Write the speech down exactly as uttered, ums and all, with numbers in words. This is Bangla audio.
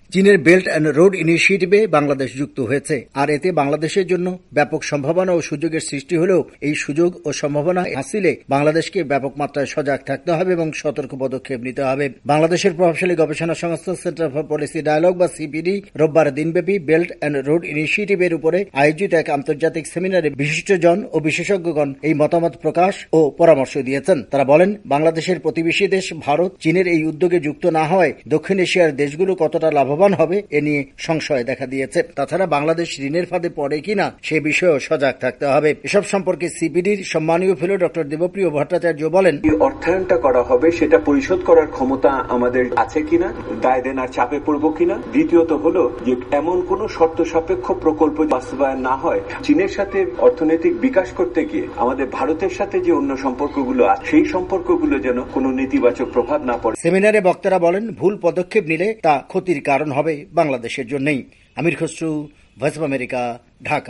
চীনের বেল্ট অ্যান্ড রোড ইনিশিয়েটিভে বাংলাদেশ যুক্ত হয়েছে, আর এতে বাংলাদেশের জন্য ব্যাপক সম্ভাবনা ও সুযোগের সৃষ্টি হলেও এই সুযোগ ও সম্ভাবনা হাসিলে বাংলাদেশকে ব্যাপক মাত্রায় সজাগ থাকতে হবে এবং সতর্ক পদক্ষেপ নিতে হবে। বাংলাদেশের প্রভাবশালী গবেষণা সংস্থা সেন্টার ফর পলিসি ডায়ালগ বা সিপিডি রোববার দিনব্যাপী বেল্ট অ্যান্ড রোড ইনিশিয়েটিভের উপরে আয়োজিত এক আন্তর্জাতিক সেমিনারে বিশিষ্টজন ও বিশেষজ্ঞগণ এই মতামত প্রকাশ ও পরামর্শ দিয়েছেন। তারা বলেন, বাংলাদেশের প্রতিবেশী দেশ ভারত চীনের এই উদ্যোগে যুক্ত না হওয়ায় দক্ষিণ এশিয়ার দেশগুলো কতটা লাভবান হবে এ নিয়ে সংশয় দেখা দিয়েছে। তাছাড়া বাংলাদেশ ঋণের ফাঁদে পড়ে কিনা সে বিষয়েও সজাগ থাকতে হবে। এসব সম্পর্কে সিপিডির সম্মানীয় ফেলো ডক্টর দেবপ্রিয় ভট্টাচার্য বলেন, অর্থায়নটা করা হবে সেটা পরিশোধ করার ক্ষমতা আমাদের আছে কিনা, দায় দেনার চাপে পড়ব কিনা। দ্বিতীয়ত হলো যে এমন কোন শর্ত সাপেক্ষ প্রকল্প বাস্তবায়ন না হয় চীনের সাথে অর্থনৈতিক বিকাশ করতে গিয়ে আমাদের ভারতের সাথে যে অন্য সম্পর্কগুলো আছে সেই সম্পর্কগুলো যেন কোনো নেতিবাচক প্রভাব না পড়ে। সেমিনারে বক্তারা বলেন, ভুল পদক্ষেপ নিলে তা ক্ষতির কারণ হবে বাংলাদেশের জন্যই। Amir Khasru, voice of America, Dhaka.